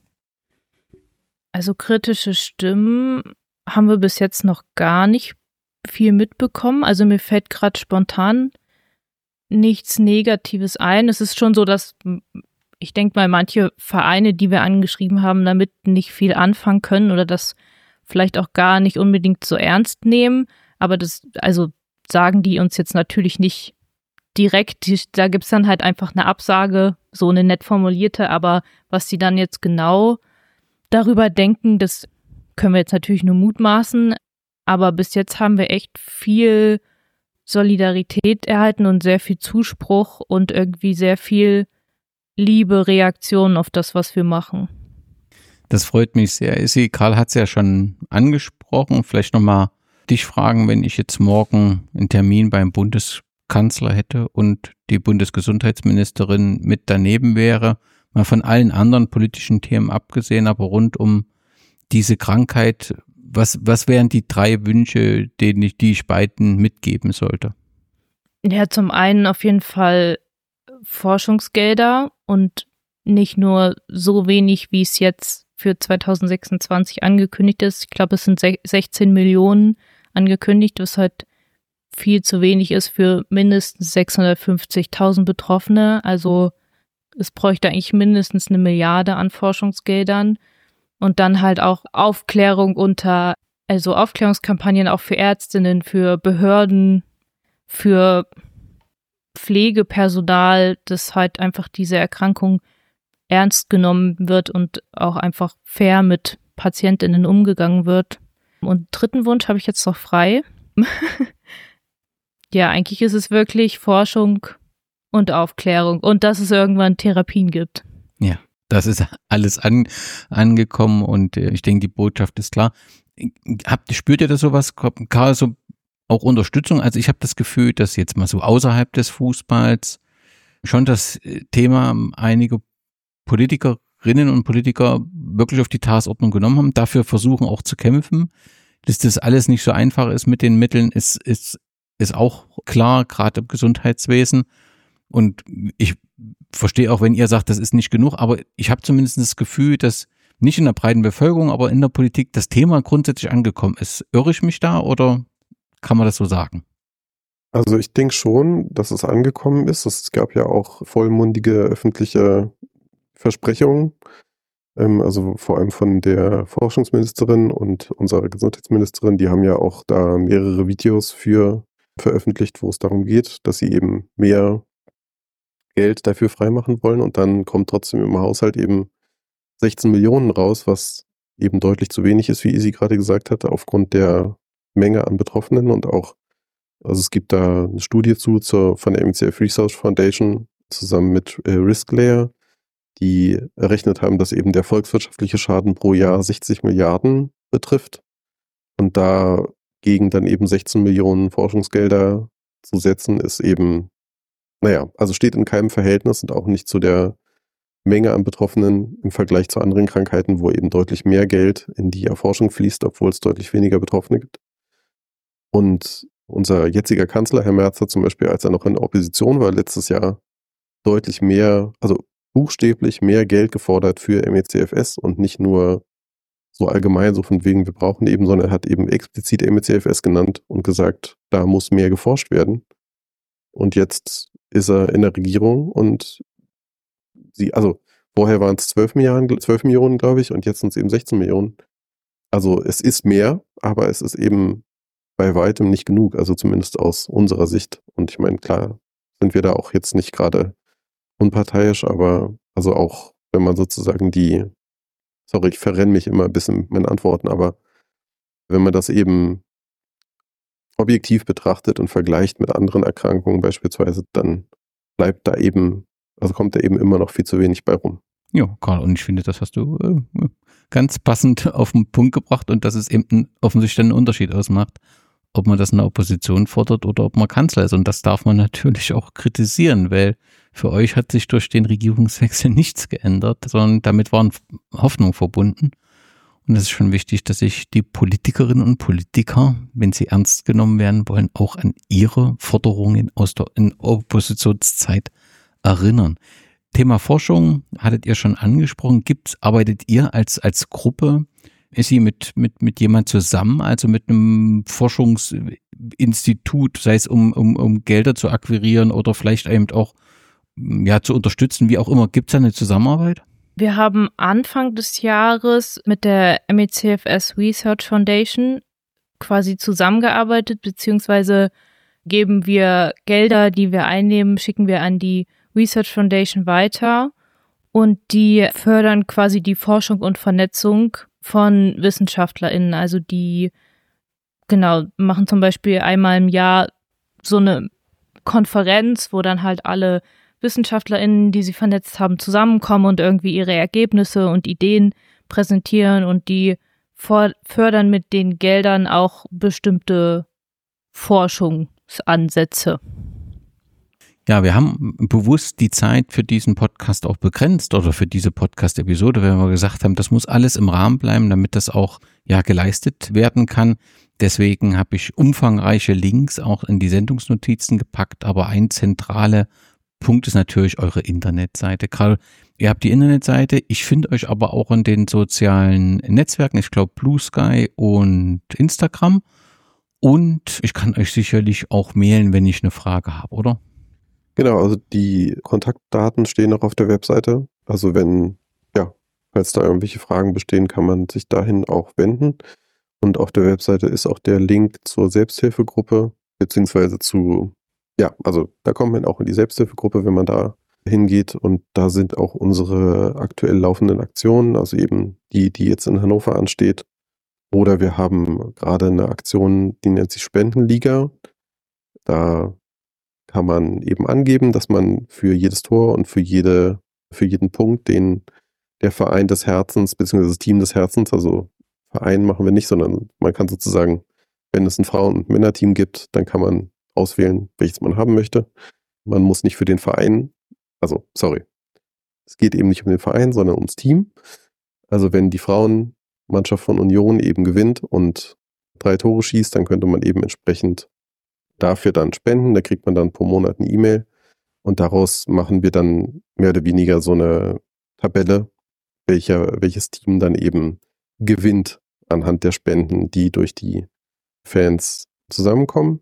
Also kritische Stimmen haben wir bis jetzt noch gar nicht viel mitbekommen. Also mir fällt gerade spontan nichts Negatives ein. Es ist schon so, dass ich denke mal, manche Vereine, die wir angeschrieben haben, damit nicht viel anfangen können oder das vielleicht auch gar nicht unbedingt so ernst nehmen. Aber das, also sagen die uns jetzt natürlich nicht direkt, die, da gibt es dann halt einfach eine Absage, so eine nett formulierte, aber was die dann jetzt genau darüber denken, das können wir jetzt natürlich nur mutmaßen, aber bis jetzt haben wir echt viel Solidarität erhalten und sehr viel Zuspruch und irgendwie sehr viel Liebe, Reaktionen auf das, was wir machen. Das freut mich sehr. Issi, Karl hat es ja schon angesprochen, vielleicht nochmal dich fragen, wenn ich jetzt morgen einen Termin beim Bundeskanzler hätte und die Bundesgesundheitsministerin mit daneben wäre, mal von allen anderen politischen Themen abgesehen, aber rund um diese Krankheit, was, was wären die drei Wünsche, denen ich, die ich beiden mitgeben sollte? Ja, zum einen auf jeden Fall Forschungsgelder und nicht nur so wenig, wie es jetzt für zwanzig sechsundzwanzig angekündigt ist. Ich glaube, es sind sechzehn Millionen angekündigt, was halt viel zu wenig ist für mindestens sechshundertfünfzigtausend Betroffene. Also es bräuchte eigentlich mindestens eine Milliarde an Forschungsgeldern und dann halt auch Aufklärung unter also Aufklärungskampagnen auch für Ärztinnen, für Behörden, für Pflegepersonal, dass halt einfach diese Erkrankung ernst genommen wird und auch einfach fair mit PatientInnen umgegangen wird. Und dritten Wunsch habe ich jetzt noch frei. Ja, eigentlich ist es wirklich Forschung und Aufklärung und dass es irgendwann Therapien gibt. Ja, das ist alles an, angekommen und äh, ich denke, die Botschaft ist klar. Habt, spürt ihr das sowas, Karl, so auch Unterstützung? Also ich habe das Gefühl, dass jetzt mal so außerhalb des Fußballs schon das Thema einige Politikerinnen und Politiker wirklich auf die Tagesordnung genommen haben, dafür versuchen auch zu kämpfen. Dass das alles nicht so einfach ist mit den Mitteln, ist, ist, ist auch klar, gerade im Gesundheitswesen. Und ich verstehe auch, wenn ihr sagt, das ist nicht genug, aber ich habe zumindest das Gefühl, dass nicht in der breiten Bevölkerung, aber in der Politik das Thema grundsätzlich angekommen ist. Irre ich mich da oder kann man das so sagen? Also ich denke schon, dass es angekommen ist. Es gab ja auch vollmundige öffentliche Versprechungen, ähm, also vor allem von der Forschungsministerin und unserer Gesundheitsministerin, die haben ja auch da mehrere Videos für veröffentlicht, wo es darum geht, dass sie eben mehr Geld dafür freimachen wollen und dann kommt trotzdem im Haushalt eben sechzehn Millionen raus, was eben deutlich zu wenig ist, wie Isi gerade gesagt hatte, aufgrund der Menge an Betroffenen und auch, also es gibt da eine Studie zu zur, von der M E C F Research Foundation zusammen mit äh, Risklayer, die errechnet haben, dass eben der volkswirtschaftliche Schaden pro Jahr sechzig Milliarden betrifft und dagegen dann eben sechzehn Millionen Forschungsgelder zu setzen, ist eben, naja, also steht in keinem Verhältnis und auch nicht zu der Menge an Betroffenen im Vergleich zu anderen Krankheiten, wo eben deutlich mehr Geld in die Erforschung fließt, obwohl es deutlich weniger Betroffene gibt. Und unser jetziger Kanzler, Herr Merz, hat zum Beispiel, als er noch in der Opposition war, letztes Jahr deutlich mehr, also buchstäblich mehr Geld gefordert für M E C F S und nicht nur so allgemein, so von wegen, wir brauchen eben, sondern er hat eben explizit M E C F S genannt und gesagt, da muss mehr geforscht werden. Und jetzt ist er in der Regierung und sie, also vorher waren es zwölf Milliarden, zwölf Millionen, glaube ich, und jetzt sind es eben sechzehn Millionen. Also es ist mehr, aber es ist eben bei weitem nicht genug, also zumindest aus unserer Sicht. Und ich meine, klar sind wir da auch jetzt nicht gerade unparteiisch, aber also auch, wenn man sozusagen die, sorry, ich verrenne mich immer ein bisschen mit meinen Antworten, aber wenn man das eben objektiv betrachtet und vergleicht mit anderen Erkrankungen beispielsweise, dann bleibt da eben, also kommt da eben immer noch viel zu wenig bei rum. Ja, Karl, und ich finde, das hast du äh, ganz passend auf den Punkt gebracht und dass es eben offensichtlich einen Unterschied ausmacht, ob man das in der Opposition fordert oder ob man Kanzler ist. Und das darf man natürlich auch kritisieren, weil für euch hat sich durch den Regierungswechsel nichts geändert, sondern damit waren Hoffnungen verbunden. Und es ist schon wichtig, dass sich die Politikerinnen und Politiker, wenn sie ernst genommen werden wollen, auch an ihre Forderungen aus der in Oppositionszeit erinnern. Thema Forschung hattet ihr schon angesprochen. Gibt's, arbeitet ihr als, als Gruppe, ist sie mit, mit, mit jemand zusammen, also mit einem Forschungsinstitut, sei es um, um, um Gelder zu akquirieren oder vielleicht eben auch, ja, zu unterstützen, wie auch immer. Gibt's da eine Zusammenarbeit? Wir haben Anfang des Jahres mit der M E C F S Research Foundation quasi zusammengearbeitet, beziehungsweise geben wir Gelder, die wir einnehmen, schicken wir an die Research Foundation weiter und die fördern quasi die Forschung und Vernetzung von WissenschaftlerInnen. Also die, genau, machen zum Beispiel einmal im Jahr so eine Konferenz, wo dann halt alle WissenschaftlerInnen, die sie vernetzt haben, zusammenkommen und irgendwie ihre Ergebnisse und Ideen präsentieren und die fördern mit den Geldern auch bestimmte Forschungsansätze. Ja, wir haben bewusst die Zeit für diesen Podcast auch begrenzt oder für diese Podcast-Episode, weil wir gesagt haben, das muss alles im Rahmen bleiben, damit das auch ja geleistet werden kann. Deswegen habe ich umfangreiche Links auch in die Sendungsnotizen gepackt, aber ein zentraler Punkt ist natürlich eure Internetseite. Karl, ihr habt die Internetseite, ich finde euch aber auch in den sozialen Netzwerken, ich glaube Blue Sky und Instagram, und ich kann euch sicherlich auch mailen, wenn ich eine Frage habe, oder? Genau, also die Kontaktdaten stehen auch auf der Webseite. Also wenn, ja, falls da irgendwelche Fragen bestehen, kann man sich dahin auch wenden. Und auf der Webseite ist auch der Link zur Selbsthilfegruppe, beziehungsweise zu, ja, also da kommt man auch in die Selbsthilfegruppe, wenn man da hingeht. Und da sind auch unsere aktuell laufenden Aktionen, also eben die, die jetzt in Hannover ansteht. Oder wir haben gerade eine Aktion, die nennt sich Spendenliga. Da kann man eben angeben, dass man für jedes Tor und für jede, für jeden Punkt, den der Verein des Herzens, beziehungsweise das Team des Herzens, also Verein machen wir nicht, sondern man kann sozusagen, wenn es ein Frauen- und Männerteam gibt, dann kann man auswählen, welches man haben möchte. Man muss nicht für den Verein, also sorry, es geht eben nicht um den Verein, sondern ums Team. Also wenn die Frauenmannschaft von Union eben gewinnt und drei Tore schießt, dann könnte man eben entsprechend dafür dann spenden. Da kriegt man dann pro Monat eine E-Mail und daraus machen wir dann mehr oder weniger so eine Tabelle, welcher, welches Team dann eben gewinnt anhand der Spenden, die durch die Fans zusammenkommen.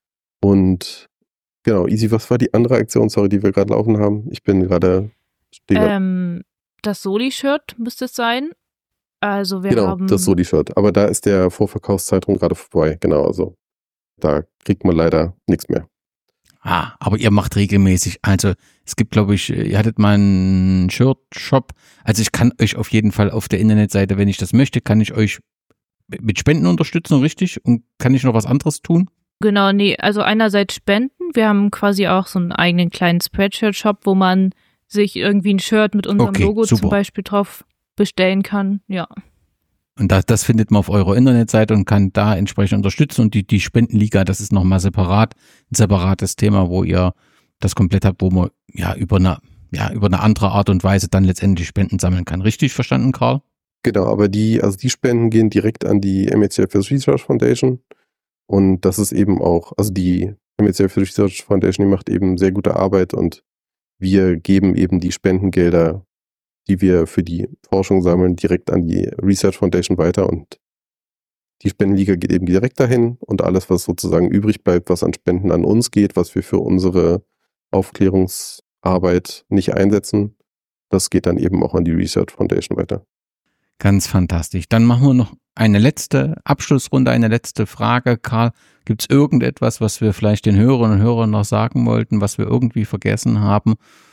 Und genau, Easy, was war die andere Aktion, sorry, die wir gerade laufen haben? Ich bin gerade... Ähm, das Soli-Shirt müsste es sein. Also wir genau, haben... das Soli-Shirt. Aber da ist der Vorverkaufszeitraum gerade vorbei. Genau, also da kriegt man leider nichts mehr. Ah, aber ihr macht regelmäßig, also es gibt, glaube ich, ihr hattet mal einen Shirt-Shop, also ich kann euch auf jeden Fall auf der Internetseite, wenn ich das möchte, kann ich euch mit Spenden unterstützen, richtig? Und kann ich noch was anderes tun? Genau, nee, also einerseits Spenden, wir haben quasi auch so einen eigenen kleinen Spreadshirt-Shop, wo man sich irgendwie ein Shirt mit unserem Okay, Logo super. zum Beispiel drauf bestellen kann, ja. Und das, das findet man auf eurer Internetseite und kann da entsprechend unterstützen. Und die, die Spendenliga, das ist nochmal separat, ein separates Thema, wo ihr das komplett habt, wo man ja über eine, ja, über eine andere Art und Weise dann letztendlich Spenden sammeln kann. Richtig verstanden, Karl? Genau, aber die, also die Spenden gehen direkt an die M E C F Research Foundation. Und das ist eben auch, also die M E C F Research Foundation, die macht eben sehr gute Arbeit und wir geben eben die Spendengelder, die wir für die Forschung sammeln, direkt an die Research Foundation weiter und die Spendenliga geht eben direkt dahin und alles, was sozusagen übrig bleibt, was an Spenden an uns geht, was wir für unsere Aufklärungsarbeit nicht einsetzen, das geht dann eben auch an die Research Foundation weiter. Ganz fantastisch. Dann machen wir noch eine letzte Abschlussrunde, eine letzte Frage. Karl, gibt es irgendetwas, was wir vielleicht den Hörerinnen und Hörern noch sagen wollten, was wir irgendwie vergessen haben?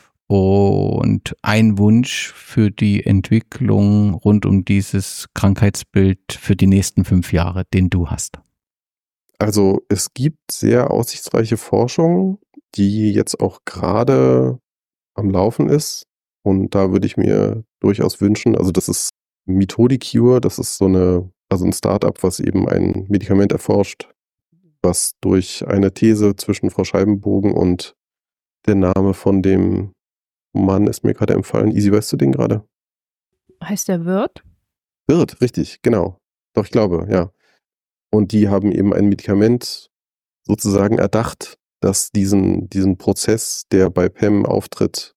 Und ein Wunsch für die Entwicklung rund um dieses Krankheitsbild für die nächsten fünf Jahre, den du hast? Also es gibt sehr aussichtsreiche Forschung, die jetzt auch gerade am Laufen ist. Und da würde ich mir durchaus wünschen, also das ist Methodicure, das ist so eine, also ein Startup, was eben ein Medikament erforscht, was durch eine These zwischen Frau Scheibenbogen und der Name von dem Mann ist mir gerade empfallen. Easy, weißt du den gerade? Heißt der Wirt? Wirt, richtig, genau. Doch, ich glaube, ja. Und die haben eben ein Medikament sozusagen erdacht, das diesen, diesen Prozess, der bei P E M auftritt,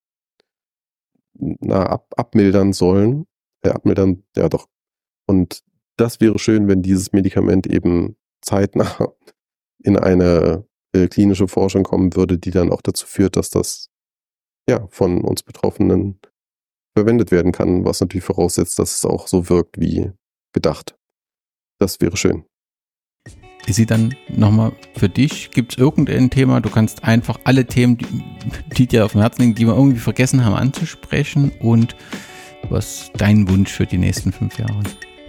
na, ab, abmildern sollen. Äh, abmildern, ja doch. Und das wäre schön, wenn dieses Medikament eben zeitnah in eine äh, klinische Forschung kommen würde, die dann auch dazu führt, dass das ja von uns Betroffenen verwendet werden kann, was natürlich voraussetzt, dass es auch so wirkt wie gedacht. Das wäre schön. Ist sie dann nochmal für dich? Gibt es irgendein Thema? Du kannst einfach alle Themen, die, die dir auf dem Herzen liegen, die wir irgendwie vergessen haben anzusprechen und was dein Wunsch für die nächsten fünf Jahre?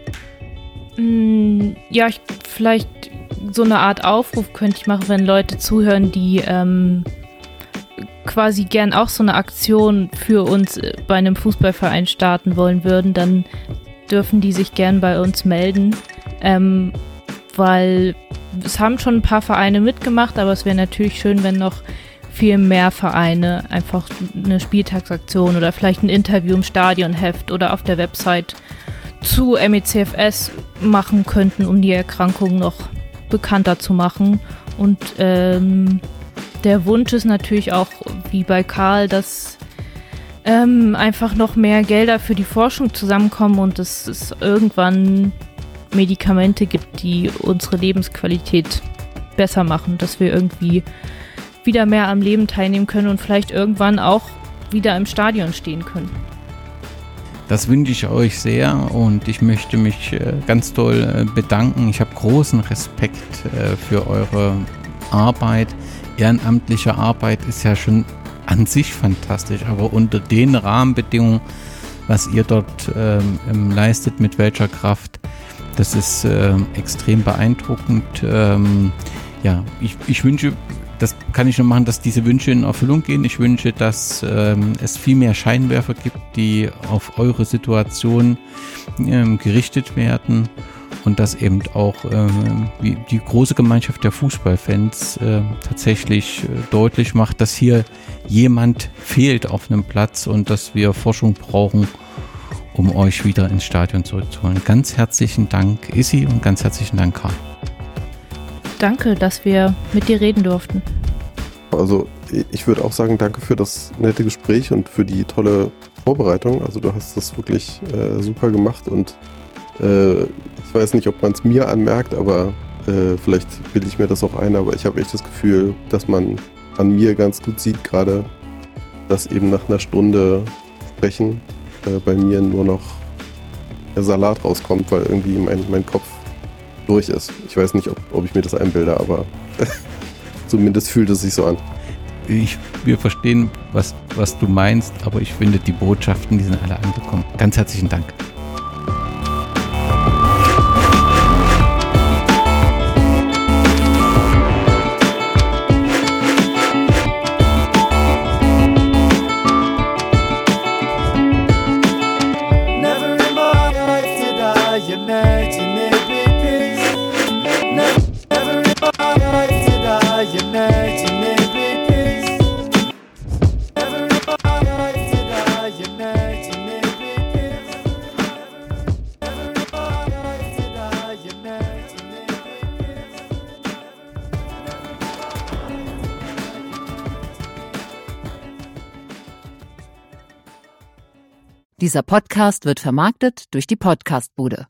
Ja, ich, vielleicht so eine Art Aufruf könnte ich machen, wenn Leute zuhören, die ähm, quasi gern auch so eine Aktion für uns bei einem Fußballverein starten wollen würden, dann dürfen die sich gern bei uns melden, ähm, weil es haben schon ein paar Vereine mitgemacht, aber es wäre natürlich schön, wenn noch viel mehr Vereine einfach eine Spieltagsaktion oder vielleicht ein Interview im Stadionheft oder auf der Website zu M E C F S machen könnten, um die Erkrankung noch bekannter zu machen. Und ähm, der Wunsch ist natürlich auch, wie bei Karl, dass ähm, einfach noch mehr Gelder für die Forschung zusammenkommen und dass es irgendwann Medikamente gibt, die unsere Lebensqualität besser machen, dass wir irgendwie wieder mehr am Leben teilnehmen können und vielleicht irgendwann auch wieder im Stadion stehen können. Das wünsche ich euch sehr und ich möchte mich ganz doll bedanken. Ich habe großen Respekt für eure Arbeit. Ehrenamtliche Arbeit ist ja schon an sich fantastisch, aber unter den Rahmenbedingungen, was ihr dort ähm, leistet, mit welcher Kraft, das ist ähm, extrem beeindruckend. Ähm, ja, ich, ich wünsche, das kann ich nur machen, dass diese Wünsche in Erfüllung gehen. Ich wünsche, dass ähm, es viel mehr Scheinwerfer gibt, die auf eure Situation ähm, gerichtet werden und dass eben auch ähm, wie die große Gemeinschaft der Fußballfans äh, tatsächlich äh, deutlich macht, dass hier jemand fehlt auf einem Platz und dass wir Forschung brauchen, um euch wieder ins Stadion zurückzuholen. Ganz herzlichen Dank, Issi, und ganz herzlichen Dank, Karl. Danke, dass wir mit dir reden durften. Also ich würde auch sagen, danke für das nette Gespräch und für die tolle Vorbereitung. Also du hast das wirklich äh, super gemacht und äh, ich weiß nicht, ob man es mir anmerkt, aber äh, vielleicht bilde ich mir das auch ein, aber ich habe echt das Gefühl, dass man an mir ganz gut sieht gerade, dass eben nach einer Stunde Sprechen äh, bei mir nur noch der Salat rauskommt, weil irgendwie mein, mein Kopf durch ist. Ich weiß nicht, ob, ob ich mir das einbilde, aber zumindest fühlt es sich so an. Ich, wir verstehen, was, was du meinst, aber ich finde, die Botschaften, die sind alle angekommen. Ganz herzlichen Dank. Dieser Podcast wird vermarktet durch die Podcastbude.